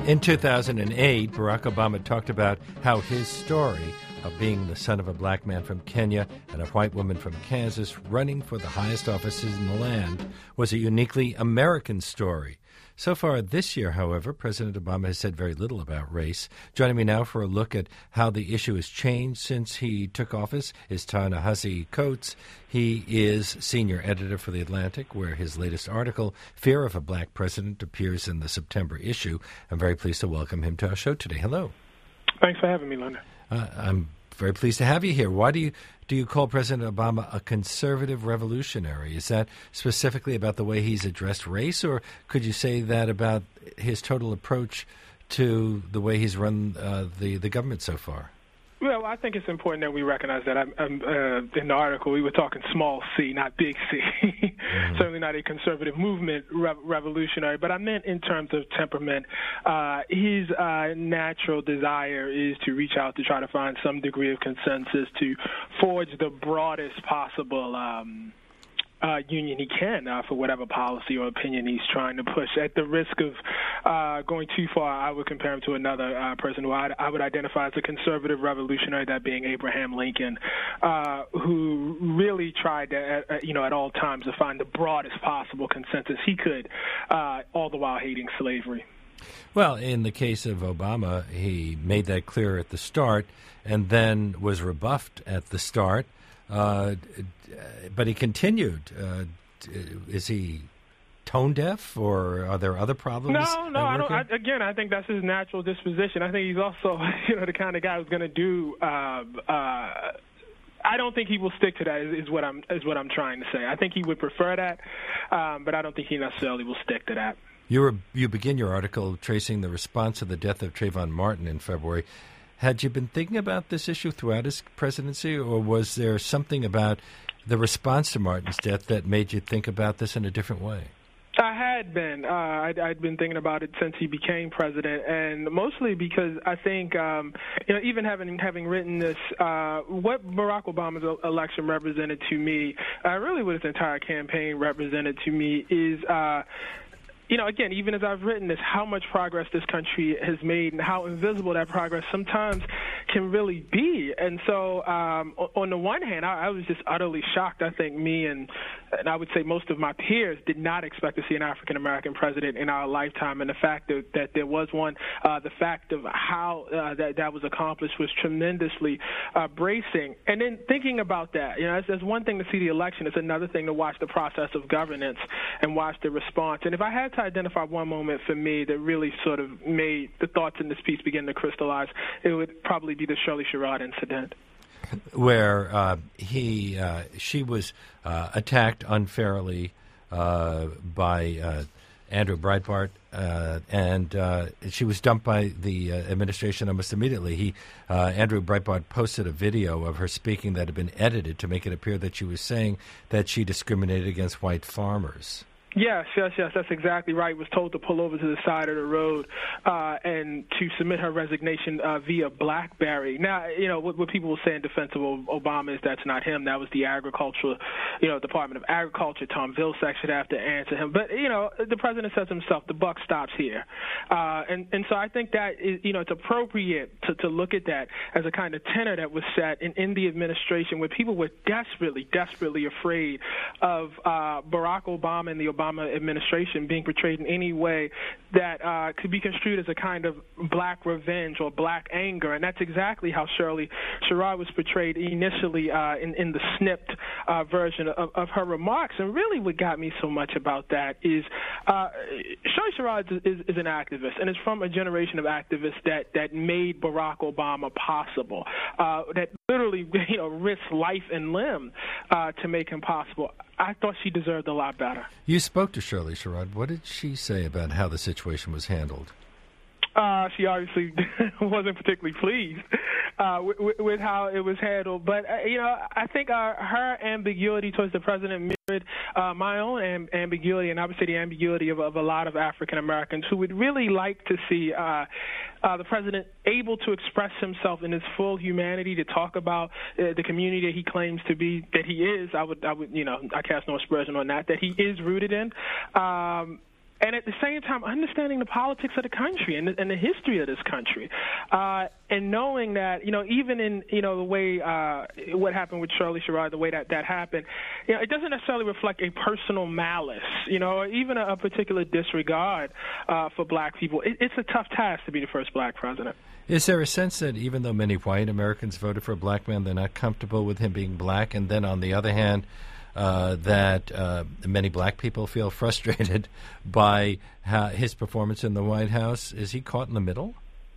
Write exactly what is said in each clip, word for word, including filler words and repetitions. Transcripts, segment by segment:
In two thousand eight, Barack Obama talked about how his story of being the son of a black man from Kenya and a white woman from Kansas running for the highest offices in the land was a uniquely American story. So far this year, however, President Obama has said very little about race. Joining me now for a look at how the issue has changed since he took office is Ta-Nehisi Coates. He is senior editor for The Atlantic, where his latest article, Fear of a Black President, appears in the September issue. I'm very pleased to welcome him to our show today. Hello. Thanks for having me, Linda. Uh, I'm very pleased to have you here. Why do you do you call President Obama a conservative revolutionary? Is that specifically about the way he's addressed race, or could you say that about his total approach to the way he's run uh, the, the government so far? Well, I think it's important that we recognize that. I'm, I'm, uh, in the article, we were talking small c, not big C. Mm-hmm. Certainly not a conservative movement re- revolutionary, but I meant in terms of temperament. Uh, his uh, natural desire is to reach out to try to find some degree of consensus, to forge the broadest possible um Uh, union he can uh, for whatever policy or opinion he's trying to push. At the risk of uh, going too far, I would compare him to another uh, person who I'd, I would identify as a conservative revolutionary, that being Abraham Lincoln, uh, who really tried to, at, you know, at all times to find the broadest possible consensus he could, uh, all the while hating slavery. Well, in the case of Obama, he made that clear at the start and then was rebuffed at the start. Uh, but he continued. Uh, is he tone deaf, or are there other problems? No, no. I don't. I, again, I think that's his natural disposition. I think he's also, you know, the kind of guy who's going to do. Uh, uh, I don't think he will stick to that. Is, is what I'm is what I'm trying to say. I think he would prefer that, um, but I don't think he necessarily will stick to that. You were, you begin your article tracing the response to the death of Trayvon Martin in February. Had you been thinking about this issue throughout his presidency, or was there something about the response to Martin's death that made you think about this in a different way? I had been. Uh, I'd, I'd been thinking about it since he became president, and mostly because I think, um, you know, even having having written this, uh, what Barack Obama's election represented to me, uh, really what his entire campaign represented to me, is uh, you know, again, even as I've written this, how much progress this country has made and how invisible that progress sometimes can really be. And so um, on the one hand, I, I was just utterly shocked. I think me and, and I would say most of my peers did not expect to see an African-American president in our lifetime. And the fact that, that there was one, uh, the fact of how uh, that, that was accomplished was tremendously uh, bracing. And then thinking about that, you know, it's, it's one thing to see the election. It's another thing to watch the process of governance and watch the response. And if I had to identify one moment for me that really sort of made the thoughts in this piece begin to crystallize, it would probably be the Shirley Sherrod incident, where uh, he uh, she was uh, attacked unfairly uh, by uh, Andrew Breitbart, uh, and uh, she was dumped by the uh, administration almost immediately. He uh, Andrew Breitbart posted a video of her speaking that had been edited to make it appear that she was saying that she discriminated against white farmers. Yes, yes, yes, that's exactly right. Was told to pull over to the side of the road uh, and to submit her resignation uh, via BlackBerry. Now, you know, what, what people will say in defense of Obama is that's not him. That was the agricultural, you know, Department of Agriculture. Tom Vilsack should have to answer him. But, you know, the president says himself, the buck stops here. Uh, and, and so I think that, is, you know, it's appropriate to, to look at that as a kind of tenor that was set in, in the administration where people were desperately, desperately afraid of uh, Barack Obama and the Obama Obama administration being portrayed in any way that uh, could be construed as a kind of black revenge or black anger. And that's exactly how Shirley Sherrod was portrayed initially uh, in, in the snipped uh, version of, of her remarks. And really what got me so much about that is uh, Shirley Sherrod is, is, is an activist, and is from a generation of activists that, that made Barack Obama possible, uh, that literally, you know, risked life and limb uh, to make him possible. I thought she deserved a lot better. You spoke to Shirley Sherrod. What did she say about how the situation was handled? Uh, she obviously wasn't particularly pleased uh, with, with how it was handled. But, uh, you know, I think uh, her ambiguity towards the president mirrored uh, my own amb- ambiguity, and I would say the ambiguity of, of a lot of African Americans who would really like to see uh, uh, the president able to express himself in his full humanity, to talk about uh, the community that he claims to be, that he is. I would, I would, you know, I cast no aspersion on that, that he is rooted in. Um, and at the same time understanding the politics of the country and the, and the history of this country, uh, and knowing that, you know, even in, you know, the way uh, what happened with Shirley Sherrod, the way that that happened, you know, it doesn't necessarily reflect a personal malice, you know, or even a, a particular disregard uh, for black people. It, it's a tough task to be the first black president. Is there a sense that even though many white Americans voted for a black man, they're not comfortable with him being black? And then on the other hand, uh, that uh, many black people feel frustrated by how his performance in the White House? Is he caught in the middle?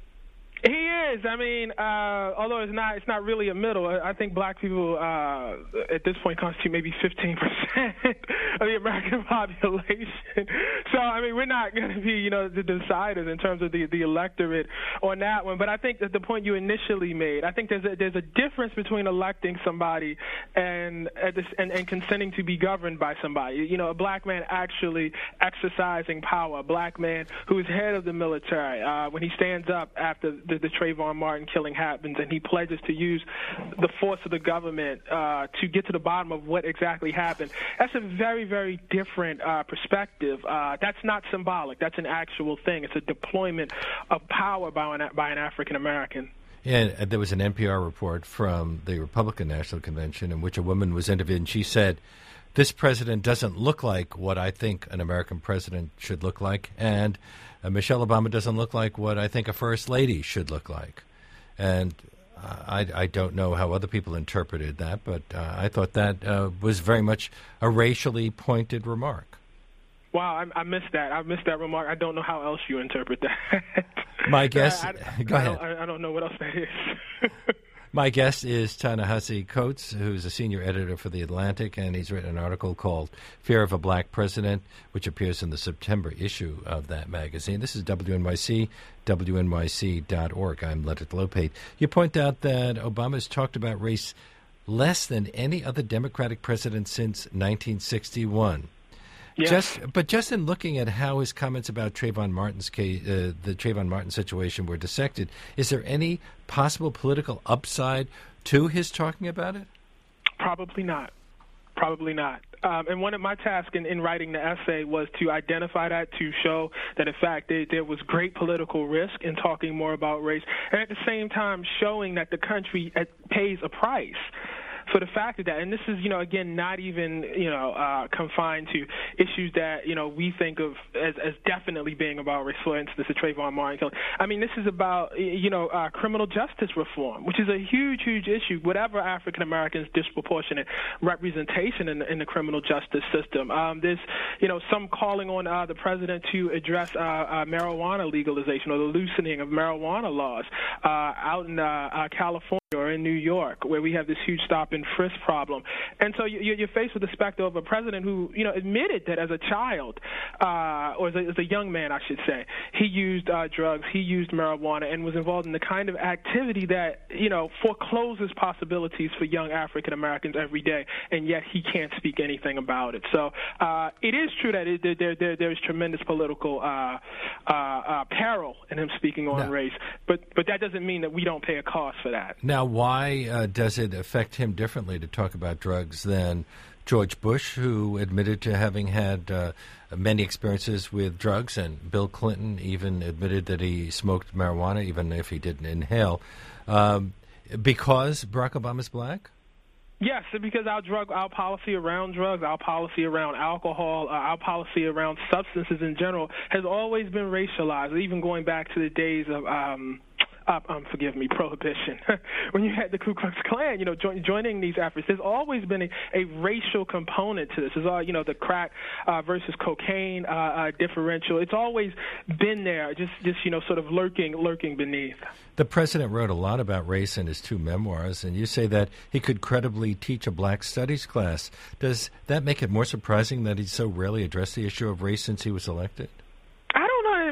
He is. I mean, uh, although it's not, it's not really a middle. I think black people uh, at this point constitute maybe fifteen percent of the American population. So, I mean, we're not going to be, you know, the deciders in terms of the, the electorate on that one. But I think that the point you initially made, I think there's a, there's a difference between electing somebody and, uh, this, and and consenting to be governed by somebody. You know, a black man actually exercising power, a black man who is head of the military, uh, when he stands up after the, the Trayvon Martin killing happens and he pledges to use the force of the government uh, to get to the bottom of what exactly happened. That's a very, very different uh, perspective. Uh, that's not symbolic. That's an actual thing. It's a deployment of power by an, by an African American. And uh, there was an N P R report from the Republican National Convention in which a woman was interviewed, and she said, this president doesn't look like what I think an American president should look like, and uh, Michelle Obama doesn't look like what I think a first lady should look like. And uh, I, I don't know how other people interpreted that, but uh, I thought that uh, was very much a racially pointed remark. Wow, I, I missed that. I missed that remark. I don't know how else you interpret that. My guess, I, I, go I ahead. Don't, I, I don't know what else that is. My guest is Ta-Nehisi Coates, who's a senior editor for The Atlantic, and he's written an article called Fear of a Black President, which appears in the September issue of that magazine. This is W N Y C, W N Y C dot org. I'm Leonard Lopate. You point out that Obama's talked about race less than any other Democratic president since nineteen sixty-one. Yes. Just, but just in looking at how his comments about Trayvon Martin's case, uh, the Trayvon Martin situation were dissected, is there any possible political upside to his talking about it? Probably not. Probably not. Um, and one of my tasks in, in writing the essay was to identify that, to show that, in fact, there, there was great political risk in talking more about race, and at the same time showing that the country uh, pays a price for the fact of that. And this is, you know, again, not even, you know, uh, confined to issues that, you know, we think of as, as definitely being about race, for instance, the Trayvon Martin killing. I mean, this is about, you know, uh, criminal justice reform, which is a huge, huge issue, whatever African Americans' disproportionate representation in the, in the criminal justice system. Um, there's, you know, some calling on uh, the president to address uh, uh, marijuana legalization or the loosening of marijuana laws uh, out in uh, uh, California or in New York, where we have this huge stop and frisk problem. And so you, you're faced with the specter of a president who, you know, admitted that as a child, uh, or as a, as a young man, I should say, he used uh, drugs, he used marijuana, and was involved in the kind of activity that, you know, forecloses possibilities for young African Americans every day, and yet he can't speak anything about it. So uh, it is true that it, there, there, there is tremendous political uh, uh, uh, peril in him speaking on no. race, but but that doesn't mean that we don't pay a cost for that. Now, why uh, does it affect him differently to talk about drugs than George Bush, who admitted to having had uh, many experiences with drugs, and Bill Clinton even admitted that he smoked marijuana, even if he didn't inhale, um, because Barack Obama's black? Yes, because our drug, our policy around drugs, our policy around alcohol, uh, our policy around substances in general has always been racialized, even going back to the days of um, Uh, um, forgive me, prohibition. When you had the Ku Klux Klan, you know, jo- joining these efforts, there's always been a, a racial component to this. There's all, you know, the crack uh, versus cocaine uh, uh, differential. It's always been there, just, just, you know, sort of lurking, lurking beneath. The president wrote a lot about race in his two memoirs, and you say that he could credibly teach a black studies class. Does that make it more surprising that he so rarely addressed the issue of race since he was elected? I don't know that it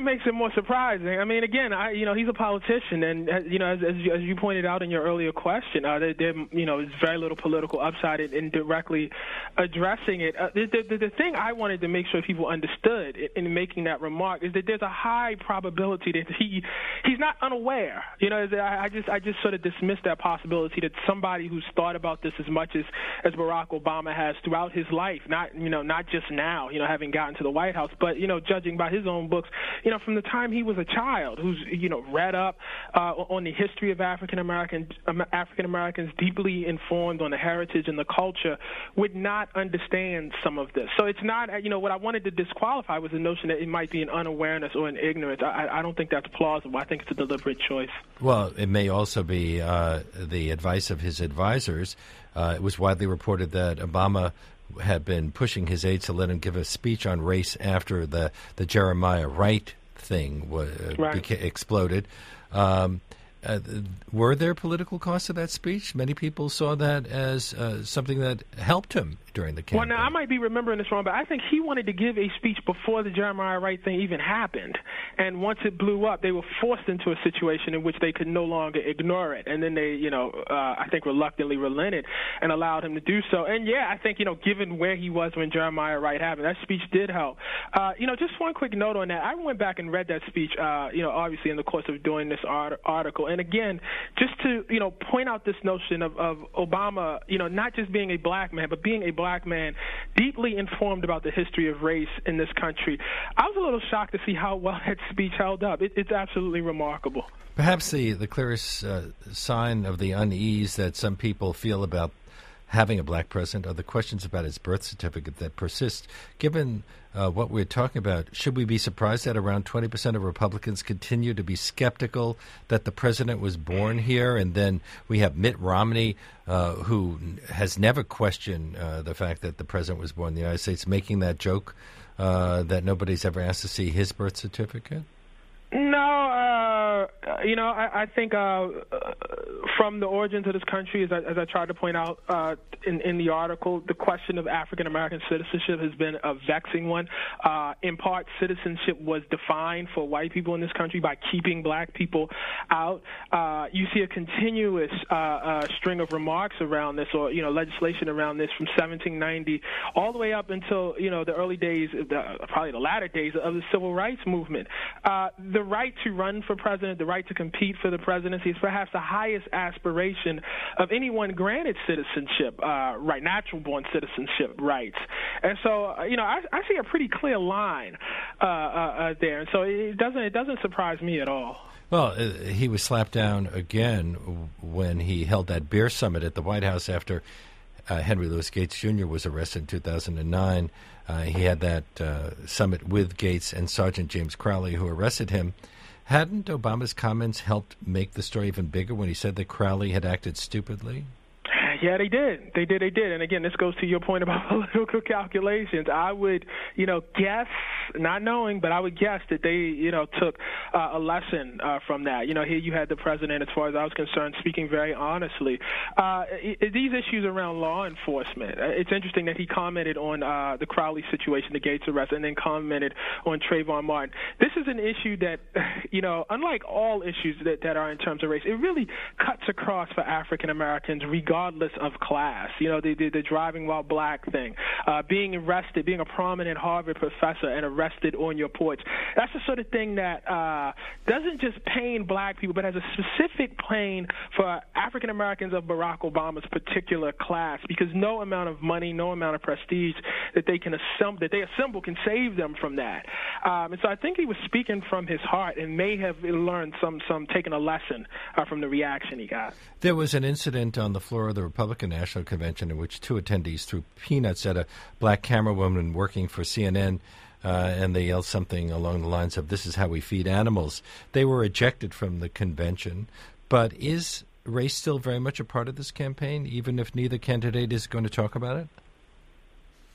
makes it more surprising. I mean, again, I, you know, he's a politician, and uh, you know, as, as, you, as you pointed out in your earlier question, uh, there, there, you know, there's very little political upside in, in directly addressing it. Uh, the, the, the thing I wanted to make sure people understood in, in making that remark is that there's a high probability that he he's not unaware. You know, I, I just I just sort of dismissed that possibility that somebody who's thought about this as much as as Barack Obama has throughout his life, not you know, not just now, you know, having gotten to the White House, but you know, judging by his own books, you know, from the time he was a child, who's you know read up uh, on the history of African American African Americans, deeply informed on the heritage and the culture, would not understand some of this. So it's not, you know, what I wanted to disqualify was the notion that it might be an unawareness or an ignorance. I, I don't think that's plausible. I think it's a deliberate choice. Well, it may also be uh, the advice of his advisors. Uh, it was widely reported that Obama had been pushing his aides to let him give a speech on race after the, the Jeremiah Wright thing was, uh, right. beca- exploded. Um, uh, were there political costs of that speech? Many people saw that as uh, something that helped him during the campaign. Well, now, I might be remembering this wrong, but I think he wanted to give a speech before the Jeremiah Wright thing even happened. And once it blew up, they were forced into a situation in which they could no longer ignore it. And then they, you know, uh, I think reluctantly relented and allowed him to do so. And, yeah, I think, you know, given where he was when Jeremiah Wright happened, that speech did help. Uh, you know, just one quick note on that. I went back and read that speech, uh, you know, obviously in the course of doing this art- article. And, again, just to, you know, point out this notion of, of Obama, you know, not just being a black man, but being a black man deeply informed about the history of race in this country. I was a little shocked to see how well that speech held up. It, it's absolutely remarkable. Perhaps the, the clearest uh, sign of the unease that some people feel about having a black president are the questions about his birth certificate that persist. Given uh, what we're talking about, should we be surprised that around twenty percent of Republicans continue to be skeptical that the president was born here? And then we have Mitt Romney, uh, who has never questioned uh, the fact that the president was born in the United States, making that joke uh, that nobody's ever asked to see his birth certificate? No, uh, you know, I, I think uh, from the origins of this country, as I, as I tried to point out uh, in, in the article, the question of African American citizenship has been a vexing one. Uh, in part, citizenship was defined for white people in this country by keeping black people out. Uh, you see a continuous uh, uh, string of remarks around this, or you know, legislation around this from seventeen ninety all the way up until you know the early days, the, probably the latter days of the civil rights movement. Uh, the right to run for president, the right to compete for the presidency is perhaps the highest aspiration of anyone granted citizenship, uh, right, natural-born citizenship rights. And so, uh, you know, I, I see a pretty clear line uh, uh, uh, there. And so it doesn't it doesn't surprise me at all. Well, uh, he was slapped down again when he held that beer summit at the White House after uh, Henry Louis Gates Junior was arrested in two thousand nine. Uh, he had that uh, summit with Gates and Sergeant James Crowley, who arrested him. Hadn't Obama's comments helped make the story even bigger when he said that Crowley had acted stupidly? Yeah, they did. They did. They did. And again, this goes to your point about political calculations. I would, you know, guess, not knowing, but I would guess that they, you know, took uh, a lesson uh, from that. You know, here you had the president, as far as I was concerned, speaking very honestly. Uh, it, these issues around law enforcement, it's interesting that he commented on uh, the Crowley situation, the Gates arrest, and then commented on Trayvon Martin. This is an issue that, you know, unlike all issues that, that are in terms of race, it really cuts across for African Americans regardless of class. You know, the, the, the driving while black thing, uh, being arrested, being a prominent Harvard professor and arrested on your porch. That's the sort of thing that uh, doesn't just pain black people, but has a specific pain for African Americans of Barack Obama's particular class, because no amount of money, no amount of prestige that they can assemble, that they assemble can save them from that. Um, and so I think he was speaking from his heart and may have learned some, some taken a lesson uh, from the reaction he got. There was an incident on the floor of the Republican National Convention in which two attendees threw peanuts at a black camerawoman working for C N N, uh, and they yelled something along the lines of, "This is how we feed animals." They were ejected from the convention. But is race still very much a part of this campaign, even if neither candidate is going to talk about it?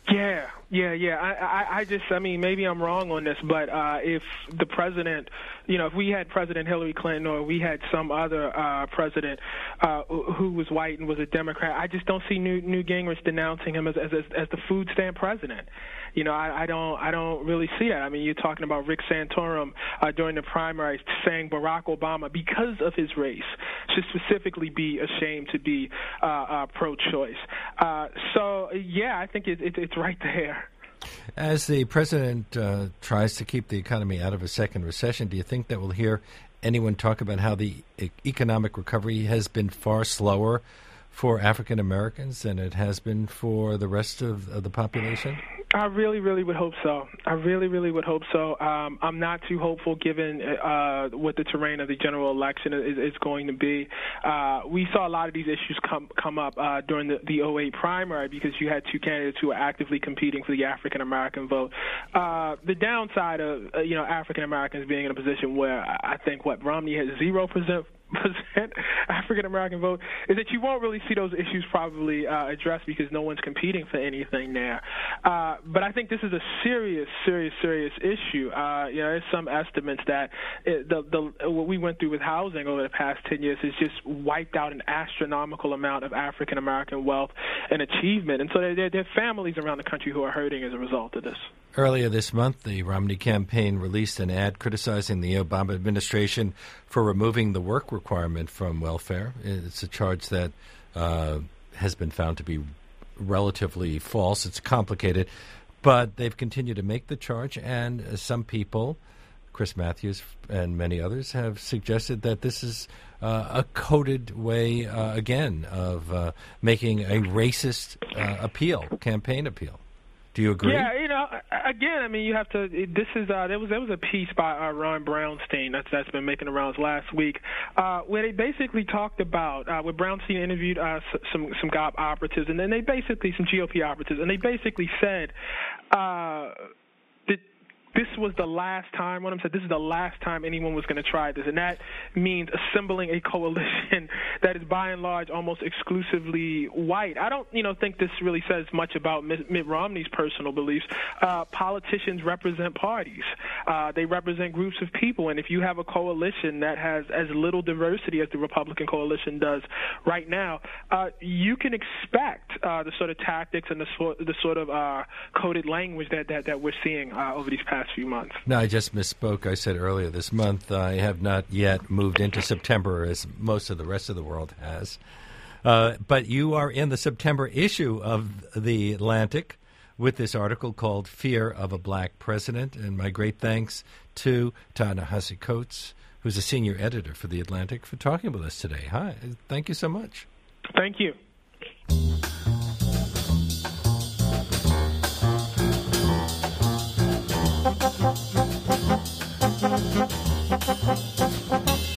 Yeah, yeah, yeah. I, I, I just, I mean, maybe I'm wrong on this, but uh, if the president, you know, if we had President Hillary Clinton or we had some other uh, president uh, who was white and was a Democrat, I just don't see Newt, Newt Gingrich denouncing him as, as as the food stamp president. You know, I, I don't, I don't really see that. I mean, you're talking about Rick Santorum uh, during the primaries saying Barack Obama, because of his race, should specifically be ashamed to be uh, uh, pro-choice. Uh, so, yeah, I think it, it, it's right there. As the president uh, tries to keep the economy out of a second recession, do you think that we'll hear anyone talk about how the e- economic recovery has been far slower for African Americans than it has been for the rest of, of the population? I really, really would hope so. I really, really would hope so. Um, I'm not too hopeful given uh, what the terrain of the general election is, is going to be. Uh, we saw a lot of these issues come come up uh, during the, the oh eight primary because you had two candidates who were actively competing for the African American vote. Uh, the downside of uh, you know African Americans being in a position where I think what Romney has zero percent. percent African American vote is that you won't really see those issues probably uh, addressed because no one's competing for anything there. Uh, but I think this is a serious, serious, serious issue. Uh, you know, there's some estimates that it, the, the what we went through with housing over the past ten years has just wiped out an astronomical amount of African American wealth and achievement. And so there, there, there are families around the country who are hurting as a result of this. Earlier this month, the Romney campaign released an ad criticizing the Obama administration for removing the work requirement from welfare. It's a charge that uh, has been found to be relatively false. It's complicated, but they've continued to make the charge, and uh, some people, Chris Matthews and many others, have suggested that this is uh, a coded way, uh, again, of uh, making a racist uh, appeal, campaign appeal. Do you agree? Yeah, you know, again, I mean, you have to. This is uh, there was there was a piece by uh, Ron Brownstein that's that's been making the rounds last week, uh, where they basically talked about uh, where Brownstein interviewed uh, some some G O P operatives, and then they basically some G O P operatives, and they basically said uh, that this was the last time. One of them said this is the last time anyone was going to try this, and that means assembling a coalition that is by and large almost exclusively white. I don't, you know, think this really says much about Mitt Romney's personal beliefs. Uh, politicians represent parties. Uh, they represent groups of people, and if you have a coalition that has as little diversity as the Republican coalition does right now, uh, you can expect uh, the sort of tactics and the sort, the sort of uh, coded language that, that, that we're seeing uh, over these past few months. No, I just misspoke. I said earlier this month. I have not yet moved into September as most of the rest of the world has. Uh, but you are in the September issue of The Atlantic with this article called Fear of a Black President. And my great thanks to Ta-Nehisi Coates, who's a senior editor for The Atlantic, for talking with us today. Hi. Thank you so much. Thank you.